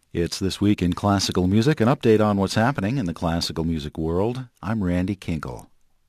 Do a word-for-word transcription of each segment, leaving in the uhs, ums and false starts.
It's This Week in Classical Music, an update on what's happening in the classical music world. I'm Randy Kinkle.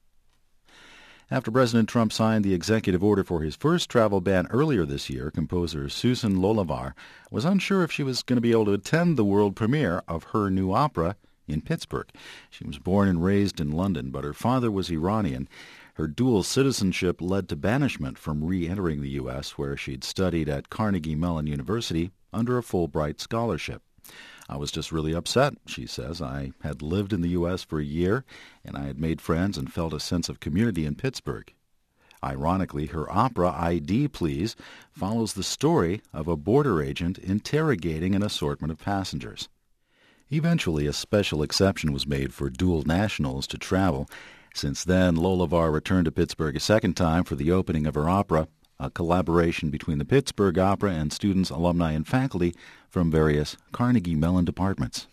After President Trump signed the executive order for his first travel ban earlier this year, composer Susan Lolavar was unsure if she was going to be able to attend the world premiere of her new opera in Pittsburgh. She was born and raised in London, but her father was Iranian. Her dual citizenship led to banishment from re-entering the U S, where she'd studied at Carnegie Mellon University under a Fulbright scholarship. I was just really upset, she says. I had lived in the U S for a year, and I had made friends and felt a sense of community in Pittsburgh. Ironically, her opera, I D Please, follows the story of a border agent interrogating an assortment of passengers. Eventually, a special exception was made for dual nationals to travel. Since then, Lolavar returned to Pittsburgh a second time for the opening of her opera, a collaboration between the Pittsburgh Opera and students, alumni, and faculty from various Carnegie Mellon departments.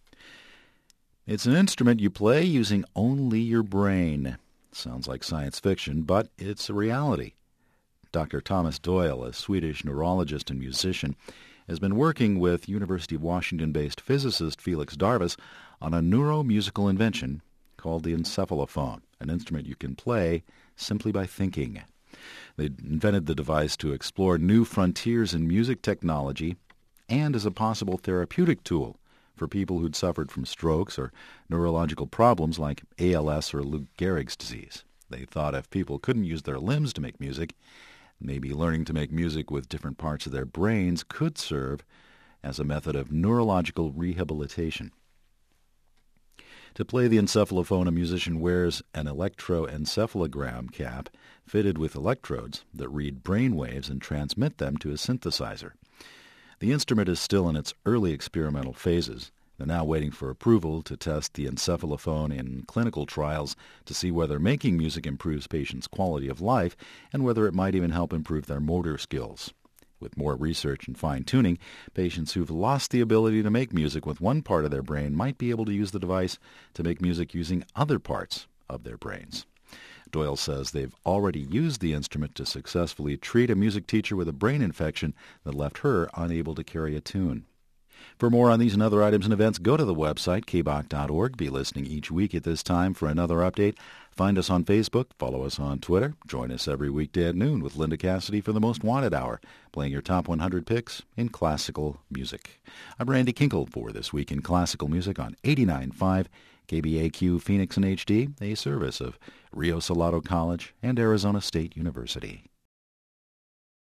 It's an instrument you play using only your brain. Sounds like science fiction, but it's a reality. Doctor Thomas Doyle, a Swedish neurologist and musician, has been working with University of Washington-based physicist Felix Darvas on a neuromusical invention called the encephalophone, an instrument you can play simply by thinking. They invented the device to explore new frontiers in music technology and as a possible therapeutic tool for people who'd suffered from strokes or neurological problems like A L S or Lou Gehrig's disease. They thought if people couldn't use their limbs to make music, maybe learning to make music with different parts of their brains could serve as a method of neurological rehabilitation. To play the encephalophone, a musician wears an electroencephalogram cap fitted with electrodes that read brain waves and transmit them to a synthesizer. The instrument is still in its early experimental phases. They're now waiting for approval to test the encephalophone in clinical trials to see whether making music improves patients' quality of life and whether it might even help improve their motor skills. With more research and fine-tuning, patients who've lost the ability to make music with one part of their brain might be able to use the device to make music using other parts of their brains. Doyle says they've already used the instrument to successfully treat a music teacher with a brain infection that left her unable to carry a tune. For more on these and other items and events, go to the website, k b o c dot org. Be listening each week at this time for another update. Find us on Facebook, follow us on Twitter. Join us every weekday at noon with Linda Cassidy for the Most Wanted Hour, playing your top one hundred picks in classical music. I'm Randy Kinkle for This Week in Classical Music on eighty-nine point five K B A Q Phoenix in H D, a service of Rio Salado College and Arizona State University.